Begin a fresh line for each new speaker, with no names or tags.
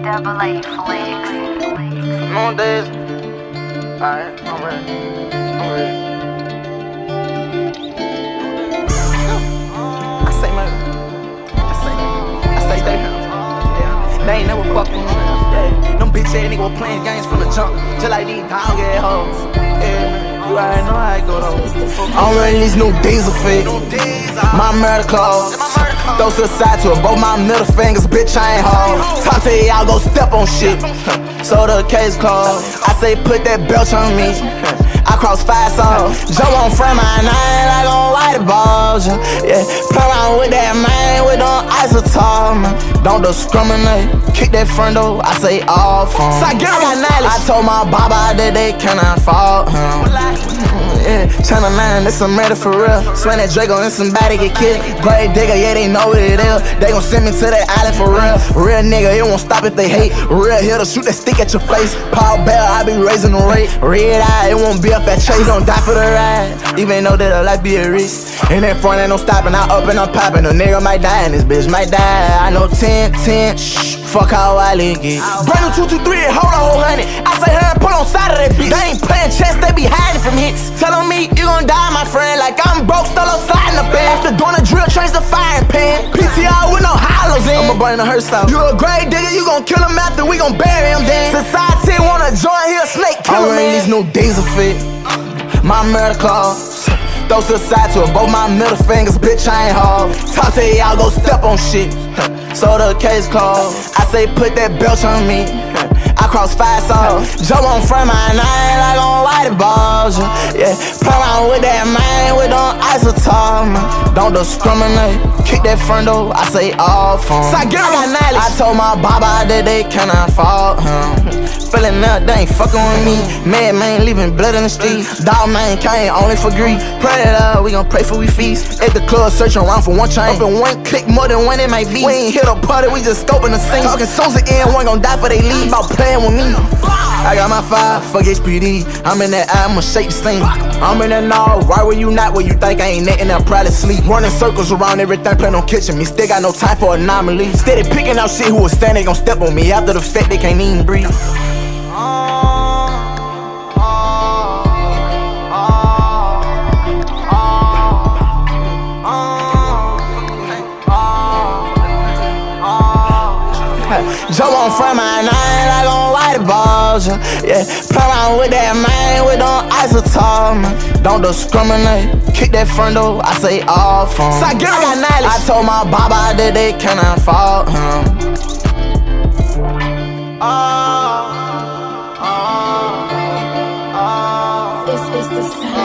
Double A flex.
Long days. Alright, I'm ready. I say they. Yeah. They ain't never fucked with me. Yeah. Them bitch ass niggas playing games from the jump. Just like these dog ass hoes. Yeah, you already know how it go though. I'm running these new diesel fit. My murder claws. Throw to the side to it, both my middle fingers, bitch, I ain't hard. Talk to y'all, go step on shit. So the case closed. I say put that belt on me. I cross 5 songs. Joe on frame my name like on white balls. Yeah, play around with that man with them isotop. Don't discriminate. Kick that front door, I say all phone. So I got knowledge. I told my baba that they cannot fault him. Yeah, Channel 9, this some murder for real. Swing that Draco and somebody get killed. Grave digger, yeah, they know what it is. They gon' send me to that island for real. Real nigga, it won't stop if they hate. Real hitter, shoot that stick at your face. Paul Bell, I be raising the rate. Red eye, it won't be up at Chase. Gon' die for the ride, even though that a life be a risk. In that front, ain't no stopping, I up and I'm popping. A nigga might die and this bitch might die. I know 10, shh. Fuck how I lick it. Brand new 223, hold on, whole honey. I say her and put on side of that bitch. They ain't playing chess, they be hiding from hits. Telling me you gon' die, my friend, like I'm broke, still sliding the bed. After doing a drill, change the firing pan. PTR with no hollows in. I'ma burn the hearse out. You a grave digger, you gon' kill him after we gon' bury him then. Society wanna join here, snake kill him. I'm these new diesel fit. My murder claws. Throw to the side to it, both my middle fingers, bitch, I ain't hard. Talk to y'all, go step on shit. So the case closed. I say put that belt on me. I cross 5 songs. Joe on frame my name like on white balls. Yeah, play around with that man with them isotop. Don't discriminate. Kick that front door, I say all phone. So I got knowledge. I told my baba that they cannot fault him. Feeling up, they ain't fucking with me. Mad man leaving blood in the street. Dog man came only for greed. Pray it up, we gon' pray for we feast. At the club searching around for one chain. Up in one click more than one it might be. We ain't hit a party, we just scoping the scene. Talking Sousa in, one gon' die for they leave. About playing with me. I got my 5, fuck HPD. I'm in that eye, I'ma shake the scene. I'm in that now, right where you not, where you think I ain't netting, I'll probably sleep. Running circles around everything, plan on catching me. Still got no time for anomaly. Steady picking out shit, who was standing, gon' step on me. After the fact, they can't even breathe. Joe on frame my name like on white balls. Yeah, play around with that man with them isotop. Don't discriminate. Kick that front door, I say all phone. So I got knowledge. I told my baba that they cannot fault him. This is the sound.